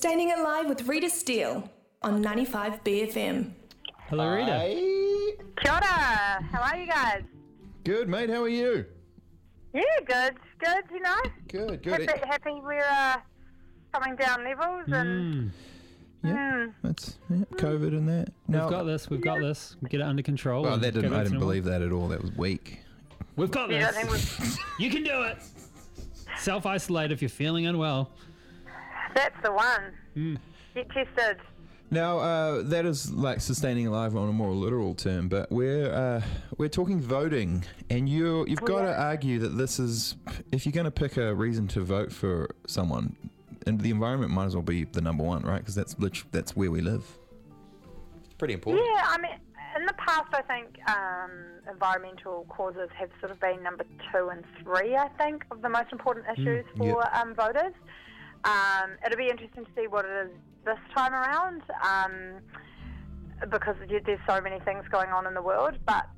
Sustaining It Live with Rita Steele on 95 BFM. Hello, Rita. Hi. Kia ora. How are you guys? Good, mate. How are you? Yeah, good, you know. Good. Happy we're coming down levels and That's COVID and that. No, We've got this. Get it under control. well, and that go didn't. back I to didn't normal. believe that at all. That was weak. We've got you don't this. think You can do it. Self-isolate if you're feeling unwell. that's the one. Get tested. Now, that is like sustaining life on a more literal term, but we're talking voting, and you've got to argue that this is, if you're going to pick a reason to vote for someone, and the environment might as well be the number one, right? Because that's where we live. It's pretty important. Yeah, I mean, in the past, I think environmental causes have sort of been number 2 and 3, I think, of the most important issues for voters. It'll be interesting to see what it is this time around, because there's so many things going on in the world. But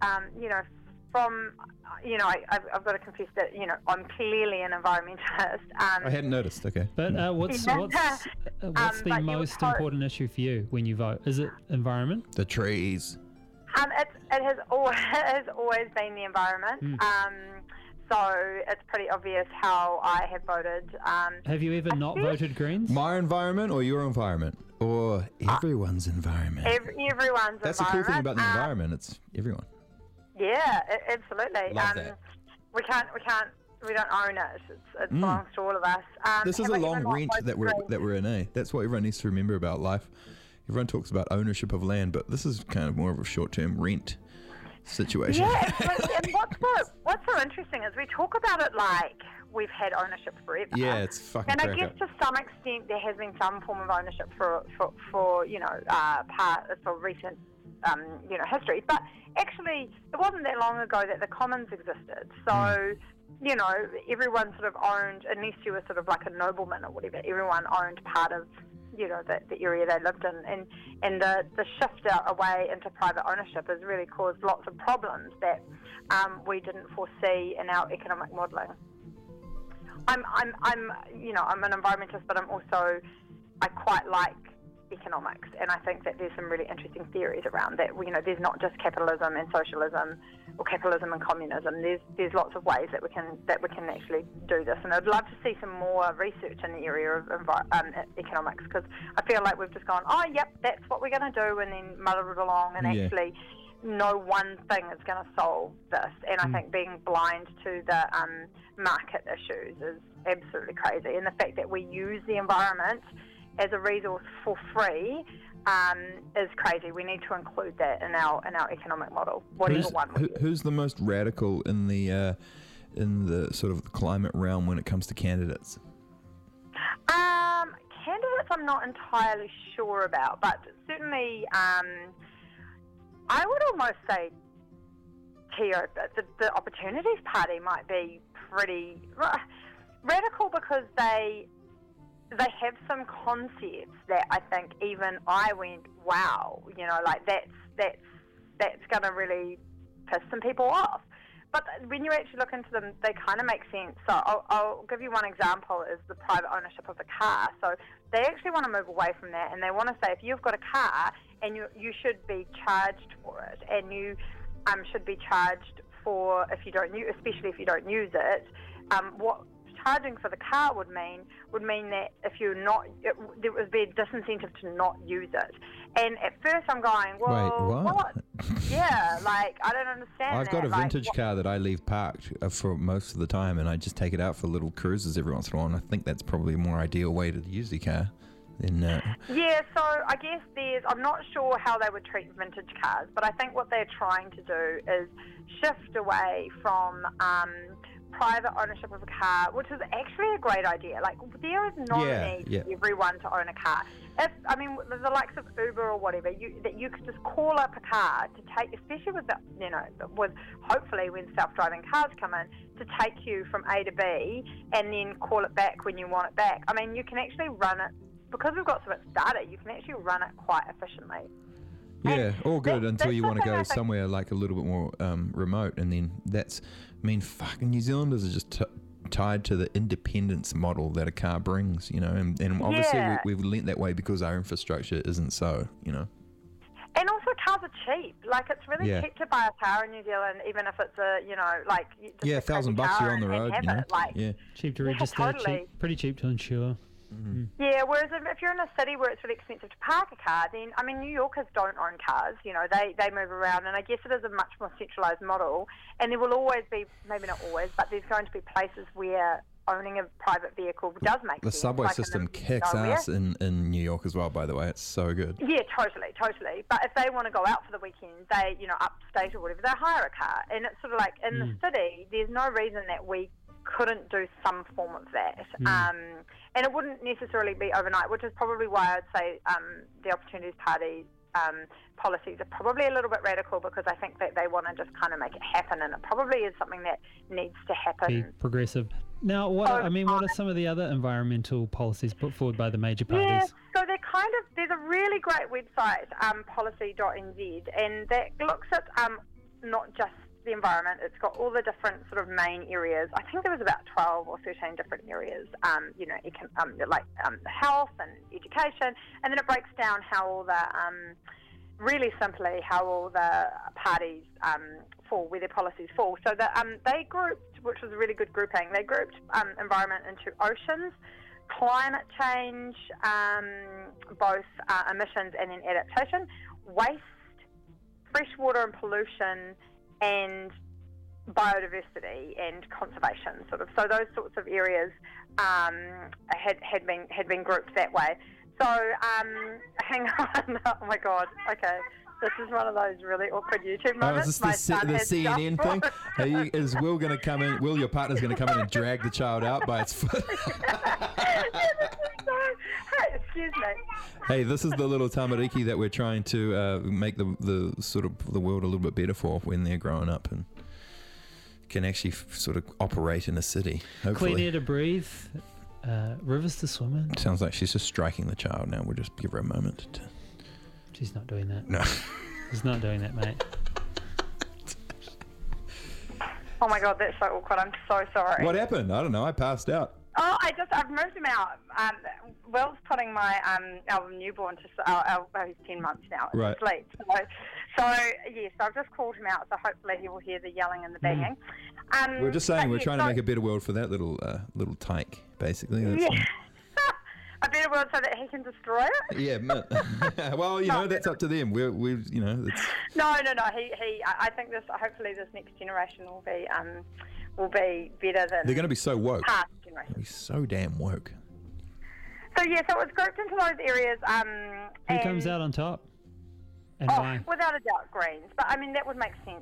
I've got to confess that I'm clearly an environmentalist. I hadn't noticed. Okay. But what's the but most important issue for you when you vote? Is it environment? The trees. It has always been the environment. So it's pretty obvious how I have voted. Have you ever not voted Greens? My environment or your environment? Or everyone's environment? Everyone's That's the cool thing about the environment. It's everyone. Yeah, absolutely. Love that. We don't own it. It belongs to all of us. This is have a I long ever not rent voted that we're in, eh? That's what everyone needs to remember about life. Everyone talks about ownership of land, but this is kind of more of a short-term rent situation. Yeah, and what's so interesting is we talk about it like we've had ownership forever. Yeah, it's fucking And I crack guess up. to some extent there has been some form of ownership for recent history. But actually, it wasn't that long ago that the commons existed. So everyone sort of owned, unless you were sort of like a nobleman or whatever, everyone owned part of the area they lived in, and the shift away into private ownership has really caused lots of problems that we didn't foresee in our economic modelling. I'm an environmentalist, but I quite like economics, and I think that there's some really interesting theories around that. There's not just capitalism and socialism, or capitalism and communism. There's lots of ways that we can actually do this, and I'd love to see some more research in the area of economics, because I feel like we've just gone, oh, yep, that's what we're going to do, and then muddled it along, and actually no one thing is going to solve this. And I think being blind to the market issues is absolutely crazy, and the fact that we use the environment as a resource for free is crazy. We need to include that in our economic model, whatever one we use. Who's the most radical in the sort of climate realm when it comes to candidates? Candidates I'm not entirely sure about, but certainly I would almost say the Opportunities Party might be pretty radical, because they have some concepts that I think even I went, wow, like that's going to really piss some people off. But when you actually look into them, they kind of make sense. So I'll give you one example, is the private ownership of a car. So they actually want to move away from that, and they want to say if you've got a car and you should be charged for it, and you should be charged for especially if you don't use it. What charging for the car would mean that if you're not, there would be a disincentive to not use it. And at first I'm going, well, wait, what? Yeah, like, I don't understand I've got a Like, vintage car that I leave parked for most of the time, and I just take it out for little cruises every once in a while, and I think that's probably a more ideal way to use the car. Yeah, so I guess I'm not sure how they would treat vintage cars, but I think what they're trying to do is shift away from private ownership of a car, which is actually a great idea. Like, there is not a need for everyone to own a car. The likes of Uber or whatever, that you could just call up a car to take, especially with hopefully when self-driving cars come in, to take you from A to B and then call it back when you want it back. I mean, you can actually run it, because we've got so much data, you can actually run it quite efficiently. Yeah, all good until you want to go I think somewhere like a little bit more remote, and then fucking New Zealanders are just tied to the independence model that a car brings, you know, and obviously Yeah. we've lent that way because our infrastructure isn't so, you know. And also, cars are cheap. Like, it's really Yeah. cheap to buy a car in New Zealand, even if it's a, you know, like... just Yeah, a crazy $1,000 car you're on the and road, have you know. it. Like, Yeah. Cheap to Yeah, register, totally. pretty cheap to insure. Yeah, whereas if you're in a city where it's really expensive to park a car, then, I mean, New Yorkers don't own cars, you know, they move around, and I guess it is a much more centralised model, and there will always be, maybe not always, but there's going to be places where owning a private vehicle does make The sense. subway like in system the kicks nowhere. ass in New York as well, by the way. It's so good. Yeah, totally. But if they want to go out for the weekend, they, you know, upstate or whatever, they hire a car. And it's sort of like in the city, there's no reason that we couldn't do some form of that. And it wouldn't necessarily be overnight, which is probably why I'd say the Opportunities Party policies are probably a little bit radical, because I think that they want to just kind of make it happen, and it probably is something that needs to happen. Be progressive. Now, what are some of the other environmental policies put forward by the major parties? Yeah, so there's a really great website, policy.nz, and that looks at not just the environment, it's got all the different sort of main areas. I think there was about 12 or 13 different areas, you know, health and education, and then it breaks down how all the, really simply, how all the parties fall, where their policies fall. So that they grouped, which was a really good grouping, they grouped environment into oceans, climate change, both emissions and then adaptation, waste, freshwater and pollution, and biodiversity and conservation, sort of. So those sorts of areas had been grouped that way. So hang on, oh my God, okay. This is one of those really awkward YouTube moments. Oh, is this the CNN thing? Is Will going to come in? Will, your partner's going to come in and drag the child out by its foot? Hey, excuse me. Hey, this is the little tamariki that we're trying to make the sort of the world a little bit better for when they're growing up and can actually sort of operate in a city. Hopefully. Clean air to breathe, rivers to swim in. Sounds like she's just striking the child now. We'll just give her a moment to... She's not doing that. No. She's not doing that, mate. Oh my God, that's so awkward. I'm so sorry. What happened? I don't know. I passed out. Oh, I've moved him out. Will's putting my our newborn to he's 10 months now. Right. Sleep. So yes, I've just called him out. So hopefully he will hear the yelling and the banging. We're just saying we're yeah, trying to make a better world for that little tyke, basically. That's Yeah. A better world so that he can destroy it. Yeah. Well, you know, that's up to them. We you know, it's... No. He. I think hopefully this next generation will be better than. They're going to be so woke. Past They'll generations. be so damn woke. So yeah, so it was grouped into those areas. Who comes out on top? And why? Without a doubt, Greens. But I mean, that would make sense.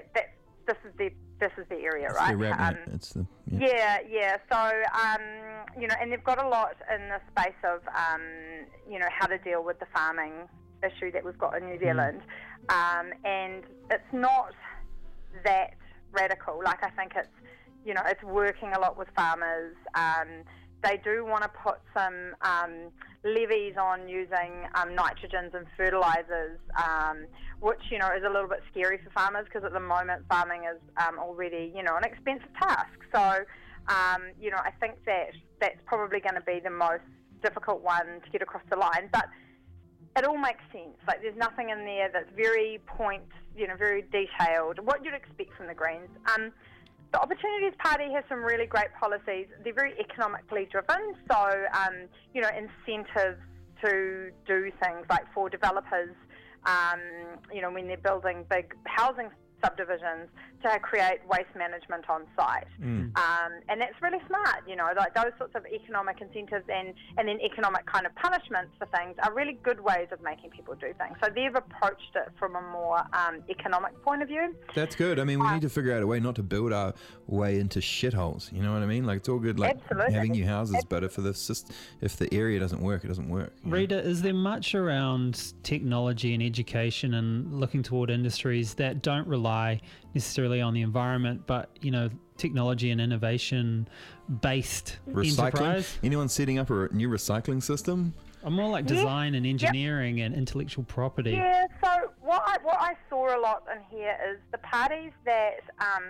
This is the area, It's right? their rap, mate. It's the... Yeah. So, you know, and they've got a lot in the space of, you know, how to deal with the farming issue that we've got in New Zealand. And it's not that radical. Like, I think it's, you know, it's working a lot with farmers. They do want to put some levies on using nitrogens and fertilisers, which, you know, is a little bit scary for farmers, because at the moment farming is already, you know, an expensive task. So, you know, I think that's probably going to be the most difficult one to get across the line. But it all makes sense. Like, there's nothing in there that's very very detailed, what you'd expect from the Greens. The Opportunities Party has some really great policies. They're very economically driven, so, you know, incentives to do things like for developers, you know, when they're building big housing subdivisions, to create waste management on site. And that's really smart, you know, like those sorts of economic incentives and then economic kind of punishments for things are really good ways of making people do things. So they've approached it from a more economic point of view. That's good. I mean, we need to figure out a way not to build our way into shitholes. You know what I mean? Like, it's all good, like, Absolutely. having new houses, but if the area doesn't work, it doesn't work. you know? Rita, is there much around technology and education and looking toward industries that don't rely necessarily on the environment, but, you know, technology and innovation based Recycling? enterprise? Anyone setting up a new recycling system? I'm more like design and engineering and intellectual property. Yeah, so what I saw a lot in here is the parties that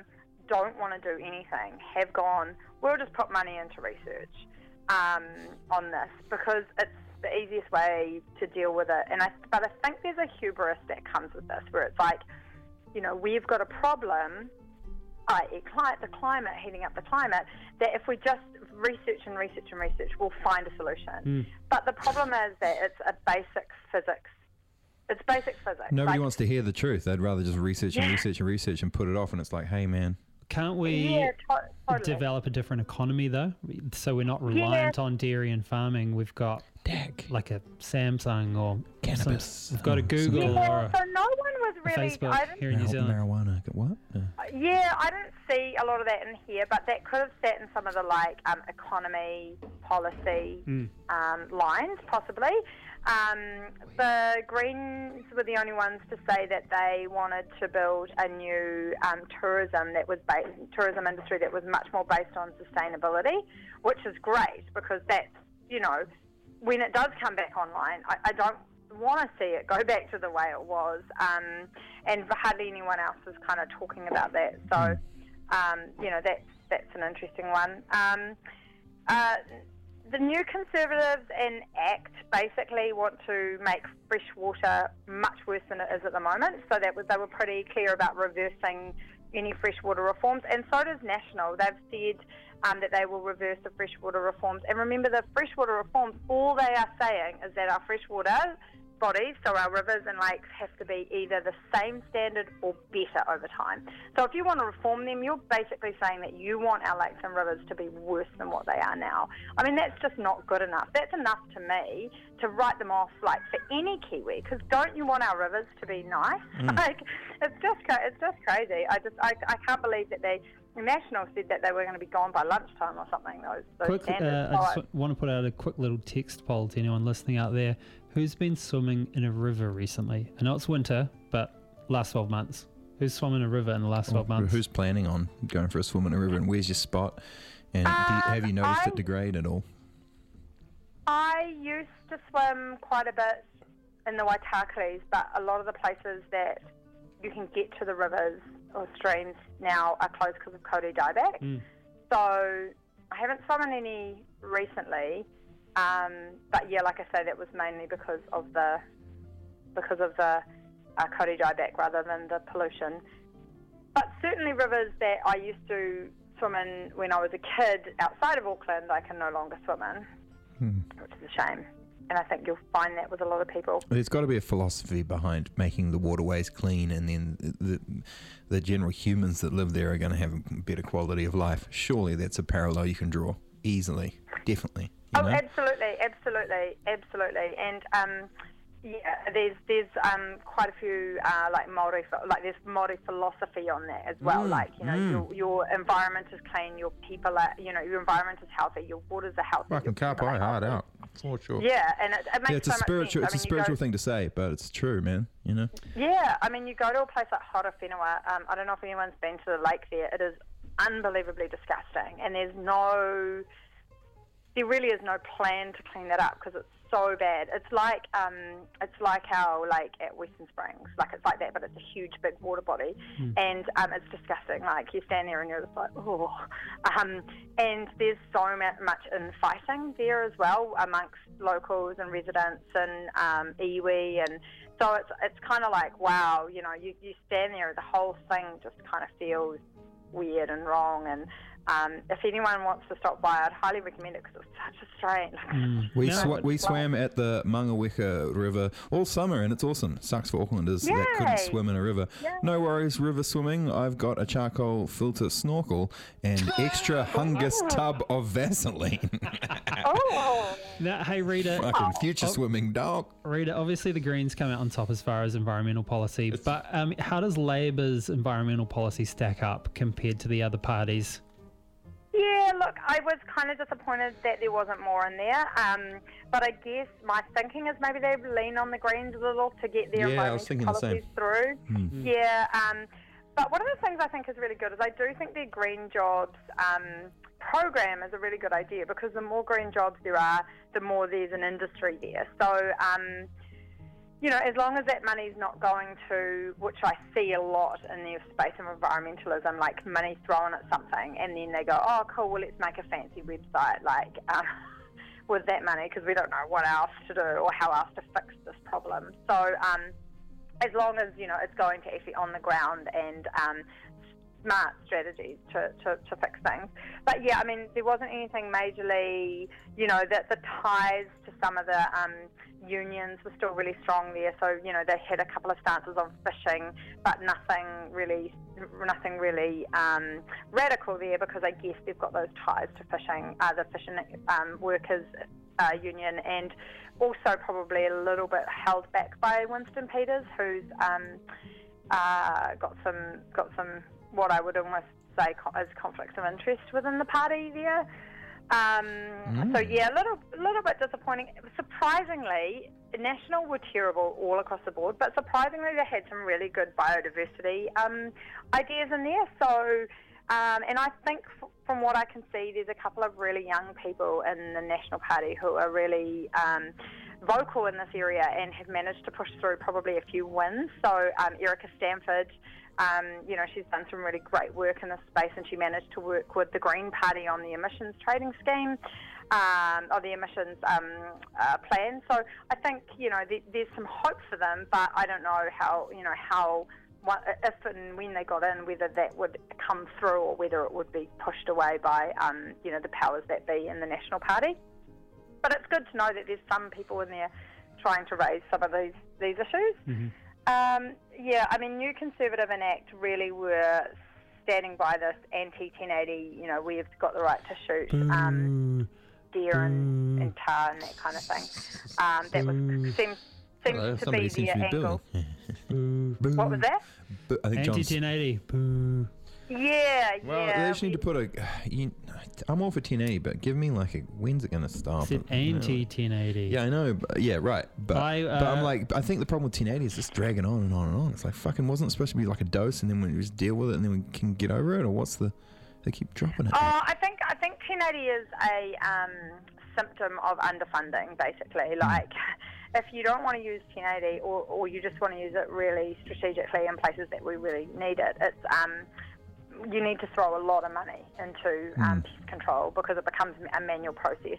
don't want to do anything have gone, we'll just put money into research on this because it's the easiest way to deal with it. But I think there's a hubris that comes with this where it's like, we've got a problem, i.e. the climate, heating up the climate, that if we just research and research and research, we'll find a solution. But the problem is that it's a basic physics. It's basic physics. Nobody wants to hear the truth. They'd rather just research and research and research and put it off. And it's like, hey, man. Can't we totally develop a different economy, though? So we're not reliant on dairy and farming. We've got like a Samsung or cannabis. We've got a Google or so no one was a really... Facebook here in New Zealand. Marijuana. What? Yeah, I didn't see a lot of that in here, but that could have sat in some of the economy policy lines, possibly. The Greens were the only ones to say that they wanted to build a new tourism industry that was much more based on sustainability, which is great because that's, when it does come back online, I don't want to see it go back to the way it was, and hardly anyone else is kind of talking about that. So, that's an interesting one. The New Conservatives and ACT basically want to make fresh water much worse than it is at the moment, so they were pretty clear about reversing any freshwater reforms, and so does National. They've said that they will reverse the freshwater reforms. And remember, the freshwater reforms, all they are saying is that our freshwater bodies, so our rivers and lakes, have to be either the same standard or better over time. So if you want to reform them, you're basically saying that you want our lakes and rivers to be worse than what they are now. I mean, that's just not good enough. That's enough to me to write them off, for any Kiwi, because don't you want our rivers to be nice? It's just crazy. I can't believe that the National said that they were going to be gone by lunchtime or something. Those standards. I just want to put out a quick little text poll to anyone listening out there. Who's been swimming in a river recently? I know it's winter, but last 12 months. Who's swum in a river in the last 12 months? Who's planning on going for a swim in a river, and where's your spot? And have you noticed it degrade at all? I used to swim quite a bit in the Waitakeres, but a lot of the places that you can get to the rivers or streams now are closed because of Kauri dieback. So I haven't swum in any recently. But yeah, like I say, that was mainly because of the Kauri dieback rather than the pollution. But certainly rivers that I used to swim in when I was a kid outside of Auckland, I can no longer swim in, which is a shame. And I think you'll find that with a lot of people. There's got to be a philosophy behind making the waterways clean, and then the general humans that live there are going to have a better quality of life. Surely that's a parallel you can draw easily, definitely. Absolutely. And there's quite a few Māori, there's Māori philosophy on that as well. Your environment is clean, your people are, your environment is healthy, your waters are healthy. Fucking ka pai hard out, for sure. Yeah, and it makes it's so a spiritual. much sense. It's a spiritual thing to say, but it's true, man. Yeah, I mean, you go to a place like Horowhenua. I don't know if anyone's been to the lake there. It is unbelievably disgusting, and there really is no plan to clean that up because it's so bad. It's like our lake at Western Springs. It's like that, but it's a huge, big water body, and it's disgusting. You stand there and you're just like, oh. And there's so much infighting there as well amongst locals and residents and iwi, and so it's kind of like, wow, you stand there, the whole thing just kind of feels weird and wrong. And if anyone wants to stop by, I'd highly recommend it because it's such a strain. We swam at the Mangaweka River all summer, and it's awesome. Sucks for Aucklanders that couldn't swim in a river. Yay. No worries, river swimming. I've got a charcoal filter snorkel and extra Hungus tub of Vaseline. Now, hey, Rita. Fucking future swimming, dog. Rita, obviously the Greens come out on top as far as environmental policy, but how does Labour's environmental policy stack up compared to the other parties? Yeah, look, I was kind of disappointed that there wasn't more in there, but I guess my thinking is maybe they lean on the Greens a little to get their environmental policies through. Yeah, but one of the things I think is really good is I do think their Green Jobs program is a really good idea, because the more green jobs there are, the more there's an industry there. So, as long as that money's not going to, which I see a lot in the space of environmentalism, like money thrown at something, and then they go, oh, cool, well, let's make a fancy website, with that money, because we don't know what else to do or how else to fix this problem. So as long as, it's going to actually on the ground and smart strategies to fix things. But yeah, I mean, there wasn't anything majorly, that the ties to some of the unions were still really strong there. So, they had a couple of stances on fishing, but nothing really radical there, because I guess they've got those ties to fishing, the fishing workers union, and also probably a little bit held back by Winston Peters, who's got some what I would almost say is conflicts of interest within the party there. So yeah, a little bit disappointing. Surprisingly, National were terrible all across the board, but surprisingly they had some really good biodiversity ideas in there. So, and I think from what I can see, there's a couple of really young people in the National Party who are really vocal in this area and have managed to push through probably a few wins. So Erica Stanford, she's done some really great work in this space, and she managed to work with the Green Party on the emissions trading scheme, or the emissions plan. So I think, there's some hope for them, but I don't know how if and when they got in, whether that would come through or whether it would be pushed away by, the powers that be in the National Party. But it's good to know that there's some people in there trying to raise some of these issues. Mm-hmm. New Conservative and ACT really were standing by this anti-1080, we've got the right to shoot deer and tar and that kind of thing. That seems to be their angle. What was that? I think Anti-1080. Yeah. Well, they just need to put I'm all for 1080, but give me when's it going to stop? It's anti-1080. Yeah, I know. But, yeah, right. But I think the problem with 1080 is just dragging on and on and on. It's like, fucking wasn't it supposed to be like a dose, and then we just deal with it, and then we can get over it, or what's the? They keep dropping it. Oh, I think 1080 is a symptom of underfunding, basically. Like, if you don't want to use 1080, or you just want to use it really strategically in places that we really need it, it's you need to throw a lot of money into pest control, because it becomes a manual process.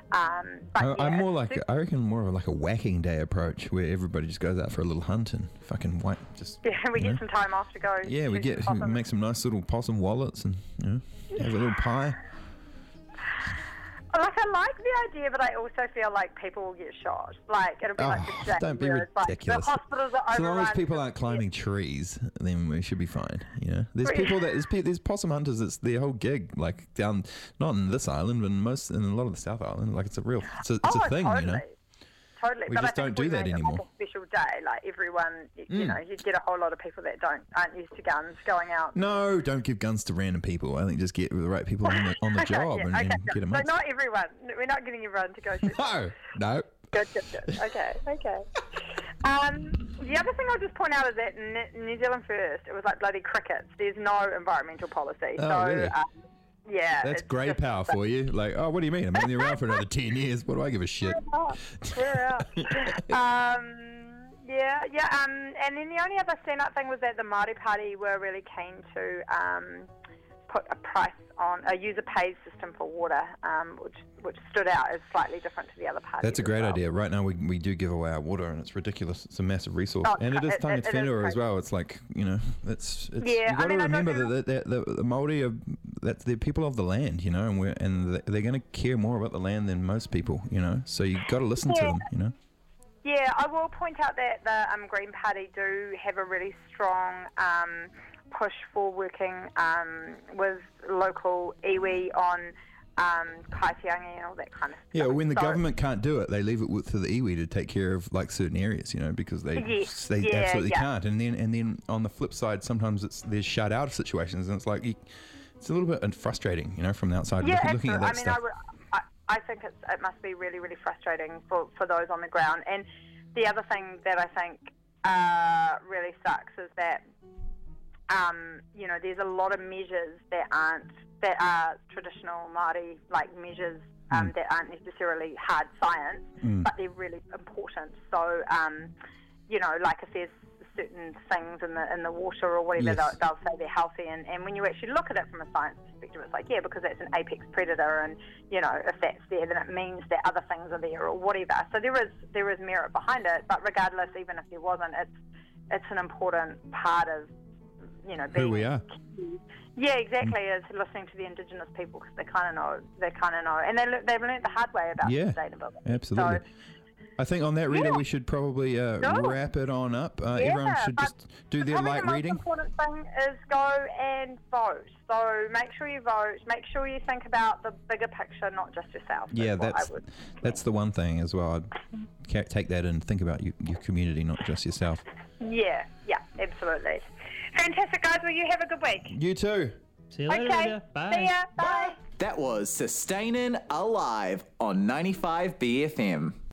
I'm more like, I reckon more of like a whacking day approach, where everybody just goes out for a little hunt and fucking whack. We get some time off to go. Yeah, we make some nice little possum wallets and have a little pie. Like, I like the idea, but I also feel like people will get shot. Like, it'll be like the day. Don't be ridiculous. Like, the hospitals are so overrun. long as people aren't climbing trees, then we should be fine. There's people there's possum hunters. It's their whole gig. Like down, not in this island, but in a lot of the South Island. Like it's a thing. Totally. Totally. We but just don't do that anymore. Like a special day, like everyone, you'd get a whole lot of people that aren't used to guns going out. No, don't give guns to random people. I think just get the right people on the job and get them. So not everyone. We're not getting everyone to go shoot. No. Good. Okay. The other thing I'll just point out is that New Zealand First, it was like bloody crickets. There's no environmental policy. Oh, so, really? Yeah. That's grey power for you. Like, what do you mean? I'm only around for another 10 years. What do I give a shit? Yeah. And then the only other stand-up thing was that the Māori Party were really keen to put a price on a user pays system for water, which stood out as slightly different to the other parties. That's a great idea. Right now we do give away our water, and it's ridiculous. It's a massive resource, and it is Tangi Te Whenua as well. It's like it's. Yeah, you got to remember that the Māori are they're people of the land, and they're going to care more about the land than most people, So you got to listen to them, Yeah, I will point out that the Green Party do have a really strong push for working with local iwi on kaitiangi and all that kind of stuff. Yeah, when the government can't do it, they leave it to the iwi to take care of like certain areas, because they absolutely can't. And then on the flip side, sometimes they're shut out of situations, and it's like it's a little bit frustrating, from the outside looking at that stuff. I think it must be really, really frustrating for those on the ground. And the other thing that I think really sucks is that there's a lot of measures that are traditional Māori measures that aren't necessarily hard science, but they're really important. So like if there's certain things in the water or whatever, Yes. they'll say they're healthy. And when you actually look at it from a science perspective, it's like, yeah, because that's an apex predator, and if that's there, then it means that other things are there or whatever. So there is merit behind it. But regardless, even if there wasn't, it's an important part of being Who we are. Yeah, exactly. Is listening to the Indigenous people, because they kind of know, and they've learned the hard way about sustainability. Absolutely. So, I think on that, Rita, we should probably wrap it on up. Everyone should just do their light reading. The most important thing is go and vote. So make sure you vote. Make sure you think about the bigger picture, not just yourself. Yeah, that's the one thing as well. I'd take that and think about your community, not just yourself. Yeah, absolutely. Fantastic, guys. Well, you have a good week. You too. See you later. Okay. Rita. Bye. See ya. Bye. That was Sustaining Alive on 95 BFM.